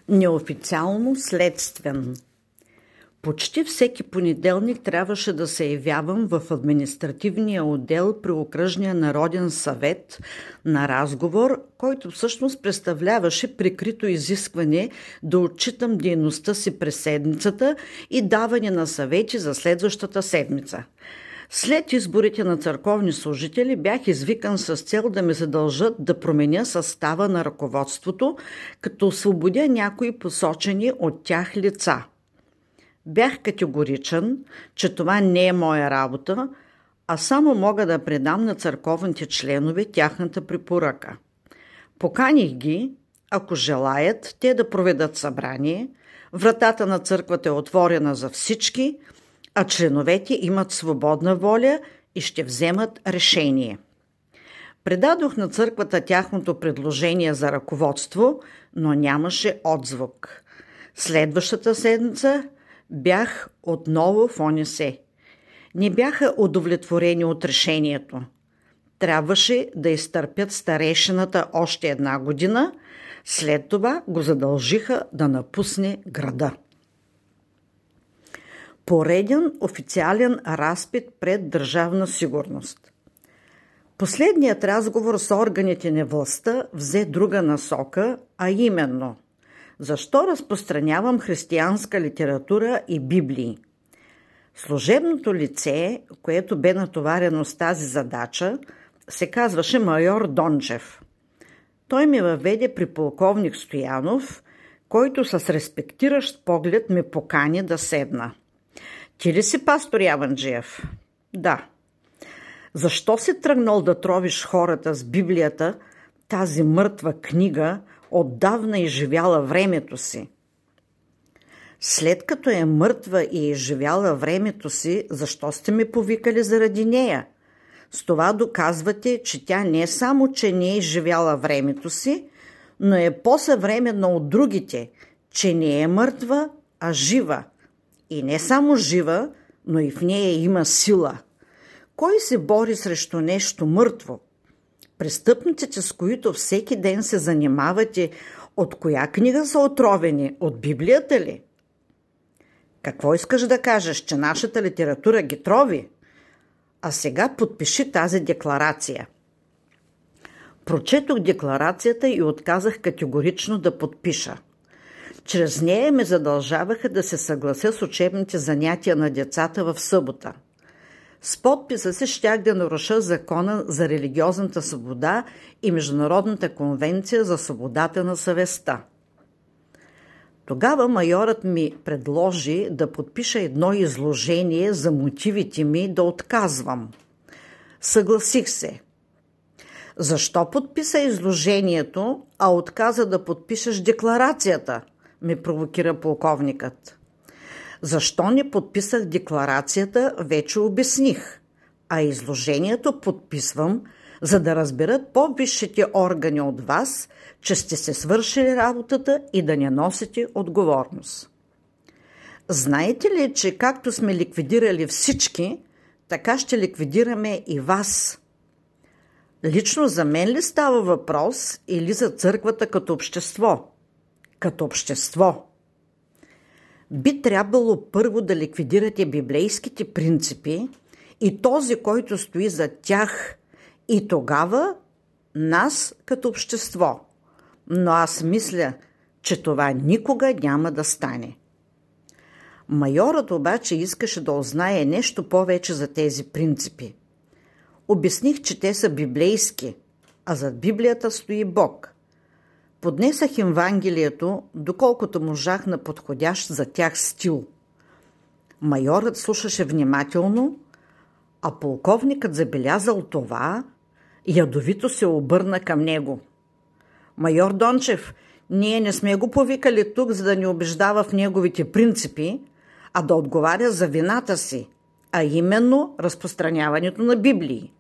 Неофициално следствен. Почти всеки понеделник трябваше да се явявам в административния отдел при Окръжния народен съвет на разговор, който всъщност представляваше прикрито изискване да отчитам дейността си през седмицата и даване на съвети за следващата седмица. След изборите на църковни служители бях извикан с цел да ме задължат да променя състава на ръководството, като освободя някои посочени от тях лица. Бях категоричен, че това не е моя работа, а само мога да предам на църковните членове тяхната препоръка. Поканих ги, ако желаят, те да проведат събрание, вратата на църквата е отворена за всички, а членовете имат свободна воля и ще вземат решение. Предадох на църквата тяхното предложение за ръководство, но нямаше отзвук. Следващата седмица бях отново в ОНС. Не бяха удовлетворени от решението. Трябваше да изтърпят старейшината още една година, след това го задължиха да напусне града. Пореден официален разпит пред Държавна сигурност. Последният разговор с органите на властта взе друга насока, а именно: защо разпространявам християнска литература и Библии? Служебното лице, което бе натоварено с тази задача, се казваше майор Дончев. Той ме въведе при полковник Стоянов, който с респектиращ поглед ме покани да седна. Ти ли си пастор Яванджиев? Да. Защо си тръгнал да тровиш хората с Библията, тази мъртва книга, отдавна изживяла времето си? След като е мъртва и изживяла времето си, защо сте ме повикали заради нея? С това доказвате, че тя не само, че не е изживяла времето си, но е по-съвременна от другите, че не е мъртва, а жива. И не само жива, но и в нея има сила. Кой се бори срещу нещо мъртво? Престъпниците, с които всеки ден се занимавате, от коя книга са отровени? От Библията ли? Какво искаш да кажеш, че нашата литература ги трови? А сега подпиши тази декларация. Прочетох декларацията и отказах категорично да подпиша. Чрез нея ме задължаваха да се съглася с учебните занятия на децата в събота. С подписа си щях да наруша закона за религиозната свобода и Международната конвенция за свободата на съвестта. Тогава майорът ми предложи да подпиша едно изложение за мотивите ми да отказвам. Съгласих се. Защо подписа изложението, а отказа да подпишеш декларацията? Ме провокира полковникът. Защо не подписах декларацията, вече обясних, а изложението подписвам, за да разберат по-висшите органи от вас, че сте се свършили работата и да не носите отговорност. Знаете ли, че както сме ликвидирали всички, така ще ликвидираме и вас? Лично за мен ли става въпрос или за църквата като общество? Като общество. Би трябвало първо да ликвидирате библейските принципи и този, който стои за тях, и тогава нас като общество. Но аз мисля, че това никога няма да стане. Майорът обаче искаше да узнае нещо повече за тези принципи. Обясних, че те са библейски, а зад Библията стои Бог. Поднесах им Евангелието, доколкото можах на подходящ за тях стил. Майорът слушаше внимателно, а полковникът забелязал това, ядовито се обърна към него. Майор Дончев, ние не сме го повикали тук, за да ни убеждава в неговите принципи, а да отговаря за вината си, а именно разпространяването на Библии.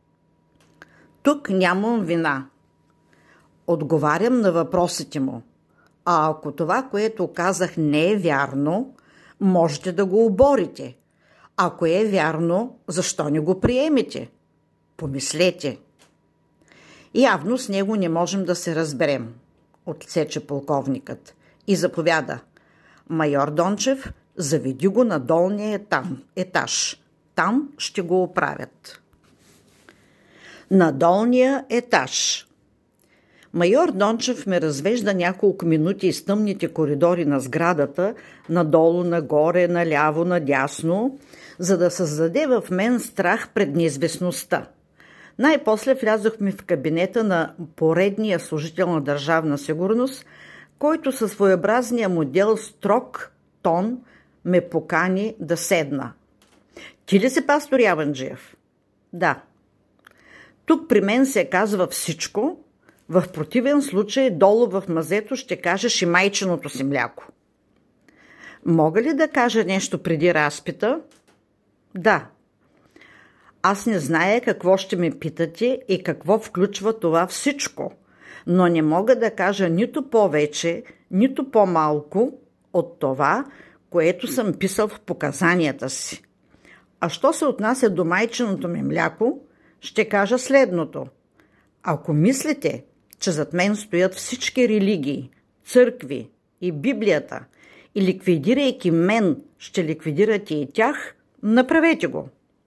Тук нямам вина. Отговарям на въпросите му. А ако това, което казах, не е вярно, можете да го оборите. Ако е вярно, защо не го приемете? Помислете. Явно с него не можем да се разберем, отсече полковникът. и заповяда: майор Дончев, заведи го на долния етаж. Там ще го оправят. На долния етаж. Майор Дончев ме развежда няколко минути из тъмните коридори на сградата, надолу, нагоре, наляво, надясно, за да създаде в мен страх пред неизвестността. Най-после влязохме в кабинета на поредния служител на Държавна сигурност, който със своеобразния модел строг тон ме покани да седна. Ти ли си пастор Яванджиев? Да. Тук при мен се казва всичко, в противен случай долу в мазето ще кажеш и майчиното си мляко. Мога ли да кажа нещо преди разпита? Да. Аз не зная какво ще ме питате и какво включва това всичко, но не мога да кажа нито повече, нито по-малко от това, което съм писал в показанията си. А що се отнася до майчиното ми мляко, ще кажа следното. Ако мислите, че зад мен стоят всички религии, църкви и Библията и ликвидирайки мен, ще ликвидирате и тях, направете го.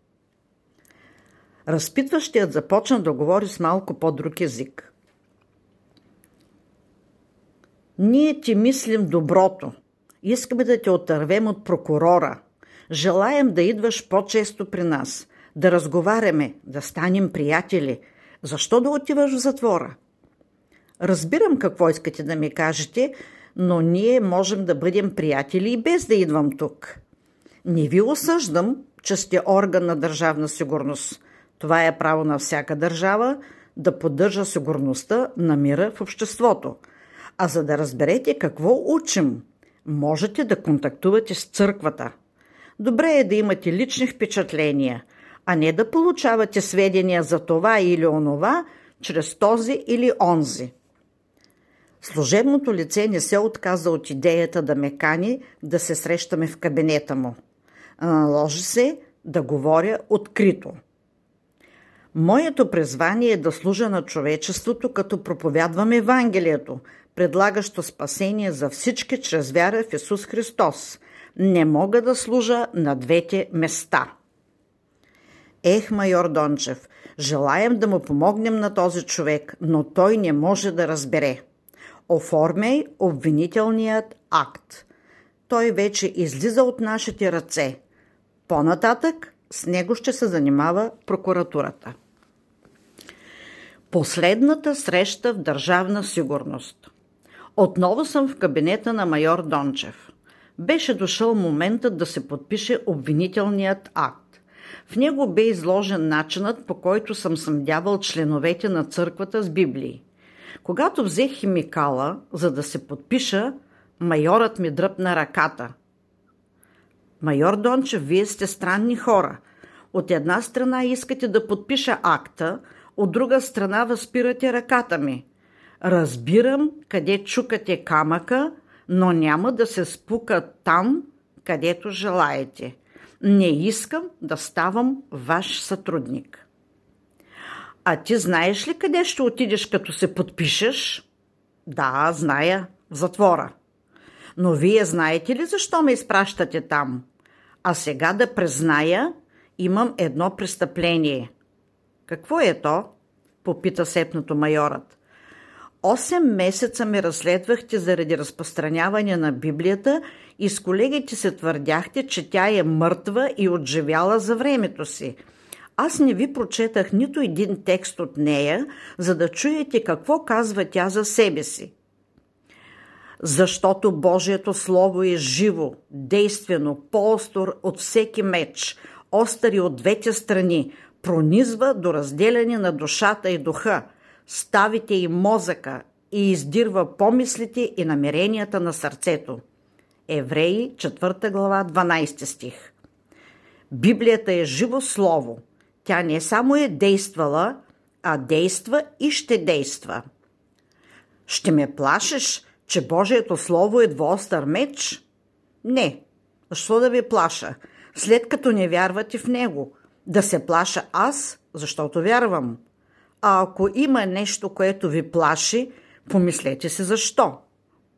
Разпитващият започна да говори с малко по-друг език. Ние ти мислим доброто. Искаме да те отървем от прокурора. Желаем да идваш по-често при нас, да разговаряме, да станем приятели. Защо да отиваш в затвора? Разбирам какво искате да ми кажете, но ние можем да бъдем приятели и без да идвам тук. Не ви осъждам, че сте орган на Държавна сигурност. Това е право на всяка държава да поддържа сигурността на мира в обществото. А за да разберете какво учим, можете да контактувате с църквата. Добре е да имате лични впечатления, а не да получавате сведения за това или онова чрез този или онзи. Служебното лице не се отказа от идеята да ме кани да се срещаме в кабинета му. Наложи се да говоря открито. Моето призвание е да служа на човечеството, като проповядвам Евангелието, предлагащо спасение за всички чрез вяра в Исус Христос. Не мога да служа на двете места. Майор Дончев, желаем да му помогнем на този човек, но той не може да разбере. Оформяй обвинителният акт. Той вече излиза от нашите ръце. По-нататък с него ще се занимава прокуратурата. Последната среща в Държавна сигурност. Отново съм в кабинета на майор Дончев. Беше дошъл моментът да се подпише обвинителният акт. В него бе изложен начинът, по който съм съмдявал членовете на църквата с Библии. Когато взех химикала, за да се подпиша, майорът ми дръпна ръката. Майор Дончев, вие сте странни хора. От една страна искате да подпиша акта, от друга страна възпирате ръката ми. Разбирам къде чукате камъка, но няма да се спука там, където желаете. Не искам да ставам ваш сътрудник. А ти знаеш ли къде ще отидеш, като се подпишеш? Да, зная, в затвора. Но вие знаете ли защо ме изпращате там? А сега да призная, имам едно престъпление. Какво е то? Попита сепнато майорът. 8 месеца ме разследвахте заради разпространяване на Библията и с колегите се твърдяхте, че тя е мъртва и отживяла за времето си. Аз не ви прочетах нито един текст от нея, за да чуете какво казва тя за себе си. Защото Божието Слово е живо, действено, по-остър от всеки меч, остър и от двете страни, пронизва до разделяне на душата и духа, ставите и мозъка и издирва помислите и намеренията на сърцето. Евреи, 4 глава, 12 стих. Библията е живо слово. Тя не само е действала, а действа и ще действа. Ще ме плашиш, че Божието Слово е двоостър меч? Не. Защо да ви плаша? След като не вярвате в него. Да се плаша аз, защото вярвам. А ако има нещо, което ви плаши, помислете се защо.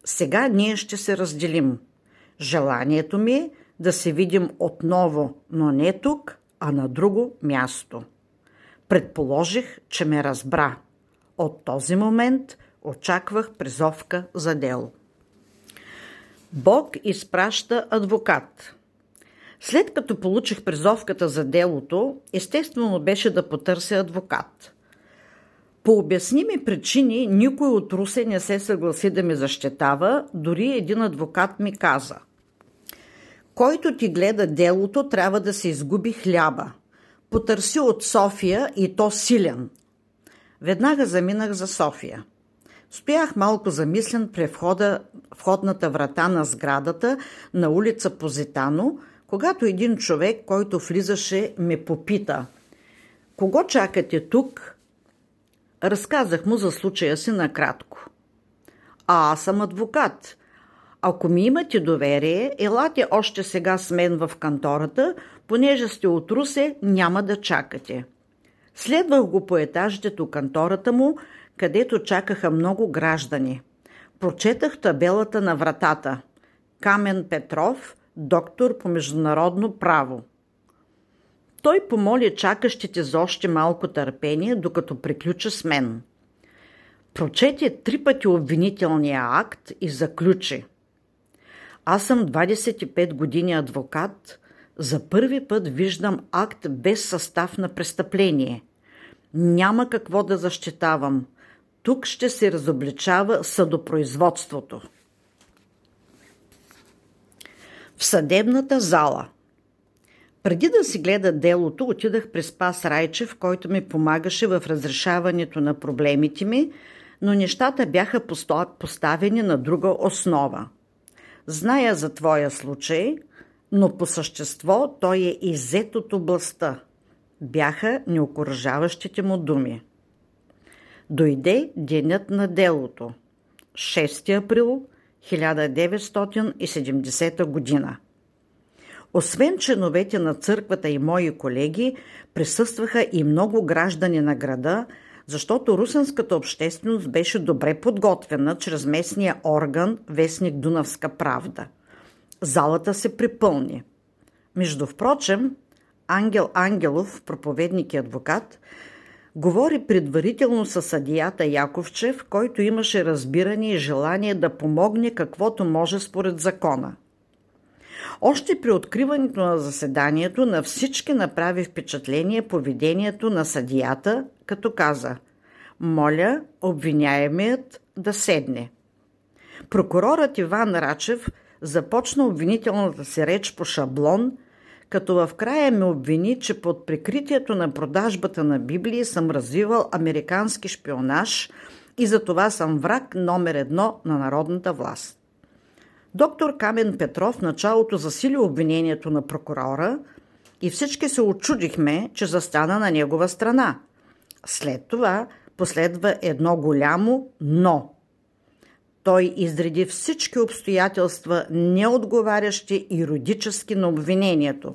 Сега ние ще се разделим. Желанието ми е да се видим отново, но не тук, а на друго място. Предположих, че ме разбра. От този момент очаквах призовка за дело. Бог изпраща адвокат. След като получих призовката за делото, естествено беше да потърся адвокат. По обясними причини никой от Русе не се съгласи да ме защитава, дори един адвокат ми каза: който ти гледа делото, трябва да се изгуби хляба. Потърси от София и то силен. Веднага заминах за София. Стоях малко замислен при входната врата на сградата на улица Позитано, когато един човек, който влизаше, ме попита: кого чакате тук? Разказах му за случая си накратко. Аз съм адвокат. Ако ми имате доверие, елате още сега с мен в кантората, понеже сте от Русе, няма да чакате. Следвах го по етажите до кантората му, където чакаха много граждани. Прочетах табелата на вратата: Камен Петров, доктор по международно право. Той помоли чакащите за още малко търпение, докато приключа с мен. Прочете 3 пъти обвинителния акт и заключи: аз съм 25 години адвокат, за първи път виждам акт без състав на престъпление. Няма какво да защитавам. Тук ще се разобличава съдопроизводството. В съдебната зала. Преди да си гледа делото, отидах при Спас Райчев, който ми помагаше в разрешаването на проблемите ми, но нещата бяха поставени на друга основа. Зная за твоя случай, но по същество той е иззет от областта. Бяха неокуражаващите му думи. Дойде денят на делото. 6 април 1970 година. Освен членовете на църквата и мои колеги, присъстваха и много граждани на града, защото русенската общественост беше добре подготвена чрез местния орган вестник Дунавска правда. Залата се припълни. Между впрочем, Ангел Ангелов, проповедник и адвокат, говори предварително със съдията Яковчев, който имаше разбиране и желание да помогне каквото може според закона. Още при откриването на заседанието на всички направи впечатление поведението на съдията, като каза: моля обвиняемият да седне. Прокурорът Иван Рачев започна обвинителната си реч по шаблон, като в края ме обвини, че под прикритието на продажбата на Библии съм развивал американски шпионаж и затова съм враг номер 1 на народната власт. Доктор Камен Петров в началото засили обвинението на прокурора и всички се очудихме, че застана на негова страна. След това последва едно голямо «но». Той изреди всички обстоятелства, неотговарящи юридически на обвинението.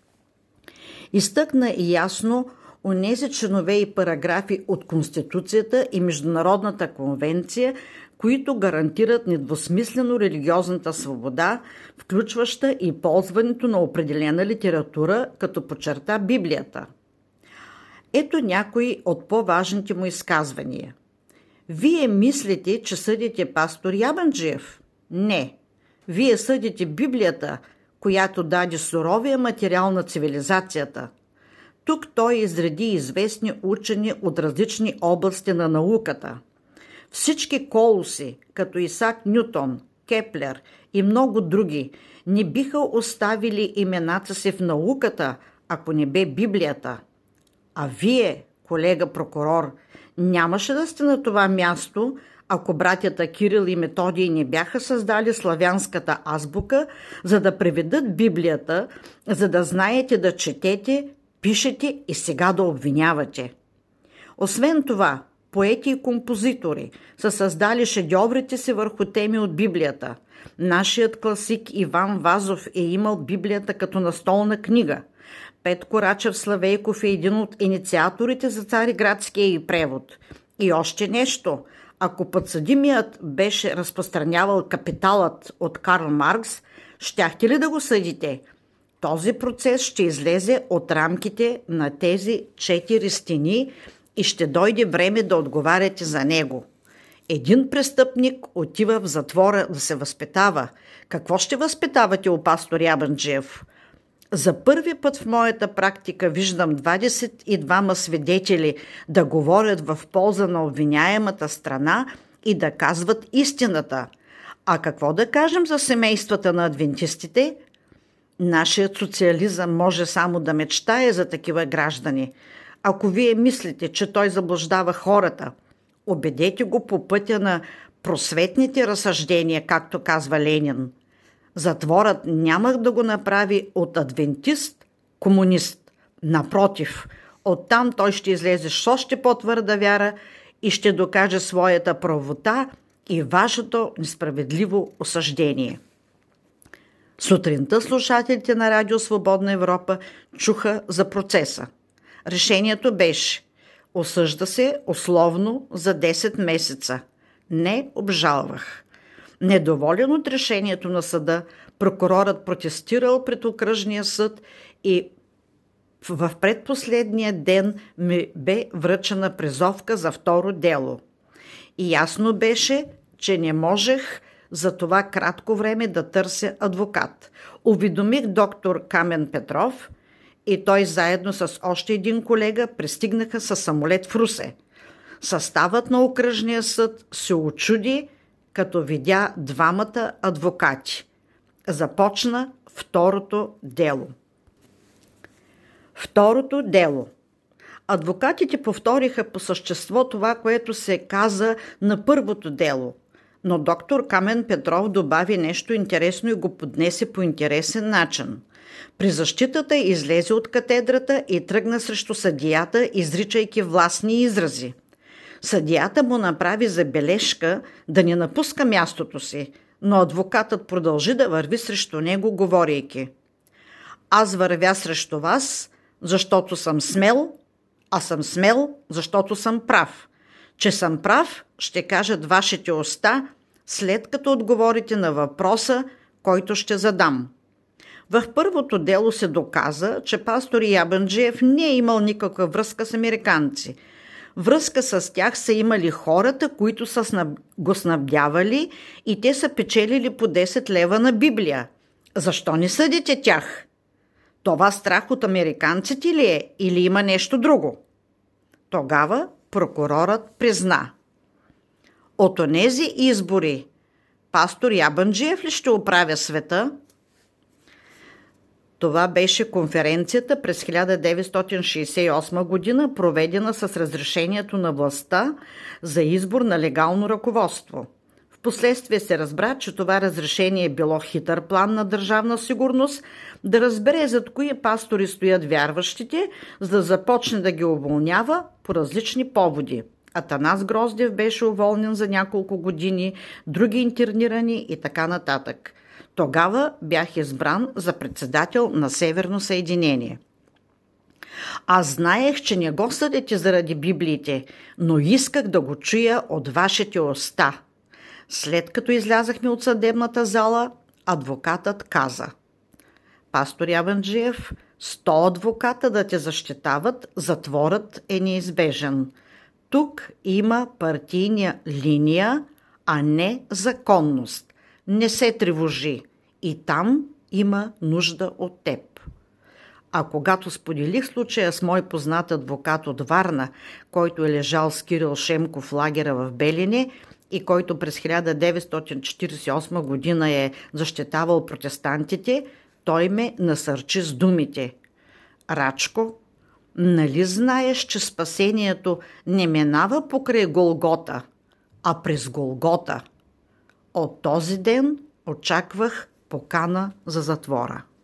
Изтъкна ясно онези членове и параграфи от Конституцията и Международната конвенция, които гарантират недвусмислено религиозната свобода, включваща и ползването на определена литература, като подчерта Библията. Ето някои от по-важните му изказвания. Вие мислите, че съдите пастор Ябанджиев? Не. Вие съдите Библията, която даде суровия материал на цивилизацията. Тук той изреди известни учени от различни области на науката. Всички колоси, като Исак Нютон, Кеплер и много други, не биха оставили имената си в науката, ако не бе Библията. А вие, колега прокурор, нямаше да сте на това място, ако братята Кирил и Методий не бяха създали славянската азбука, за да преведат Библията, за да знаете да четете, пишете и сега да обвинявате. Освен това, поети и композитори са създали шедьоврите си върху теми от Библията. Нашият класик Иван Вазов е имал Библията като настолна книга. Петко Рачев Славейков е един от инициаторите за Цариградския и превод. И още нещо. Ако подсъдимият беше разпространявал Капиталът от Карл Маркс, щяхте ли да го съдите? Този процес ще излезе от рамките на тези 4 стени и ще дойде време да отговаряте за него. Един престъпник отива в затвора да се възпитава. Какво ще възпитавате у пастор Ябанджиев? За първи път в моята практика виждам 22 свидетели да говорят в полза на обвиняемата страна и да казват истината. А какво да кажем за семействата на адвентистите? Нашият социализъм може само да мечтае за такива граждани. Ако вие мислите, че той заблуждава хората, убедете го по пътя на просветните разсъждения, както казва Ленин. Затворът няма да го направи от адвентист комунист. Напротив, оттам той ще излезе с още по-твърда вяра и ще докаже своята правота и вашето несправедливо осъждение. Сутринта слушателите на Радио Свободна Европа чуха за процеса. Решението беше: осъжда се условно за 10 месеца. Не обжалвах. Недоволен от решението на съда, прокурорът протестирал пред окръжния съд и в предпоследния ден ми бе връчена призовка за второ дело. И ясно беше, че не можех за това кратко време да търся адвокат. Уведомих доктор Камен Петров и той заедно с още един колега пристигнаха със самолет в Русе. Съставът на окръжния съд се учуди, като видя двамата адвокати. Започна второто дело. Второто дело. Адвокатите повториха по същество това, което се каза на първото дело, но доктор Камен Петров добави нещо интересно и го поднесе по интересен начин. При защитата излезе от катедрата и тръгна срещу съдията, изричайки властни изрази. Съдията му направи забележка да не напуска мястото си, но адвокатът продължи да върви срещу него, говорейки: аз вървя срещу вас, защото съм смел, а съм смел, защото съм прав. Че съм прав, ще кажат вашите уста, след като отговорите на въпроса, който ще задам. В първото дело се доказа, че пастор Ябанджиев не е имал никаква връзка с американци. Връзка с тях са имали хората, които са го снабдявали, и те са печелили по 10 лева на Библия. Защо не съдите тях? Това страх от американците ли е, или има нещо друго? Тогава прокурорът призна: от онези избори пастор Ябанджиев ли ще оправя света? Това беше конференцията през 1968 година, проведена с разрешението на властта за избор на легално ръководство. Впоследствие се разбра, че това разрешение е било хитър план на Държавна сигурност да разбере зад кои пастори стоят вярващите, за да започне да ги уволнява по различни поводи. Атанас Гроздев беше уволнен за няколко години, други интернирани и така нататък. Тогава бях избран за председател на Северно съединение. Аз знаех, че не го съдите заради Библиите, но исках да го чуя от вашите уста. След като излязахме от съдебната зала, адвокатът каза: пастор Ябанджиев, 100 адвоката да те защитават, затворът е неизбежен. Тук има партийна линия, а не законност. Не се тревожи. И там има нужда от теб. А когато споделих случая с мой познат адвокат от Варна, който е лежал с Кирил Шемков в лагера в Белене и който през 1948 година е защитавал протестантите, той ме насърчи с думите: Рачко, нали знаеш, че спасението не минава покрай Голгота, а през Голгота? От този ден очаквах покана за затвора.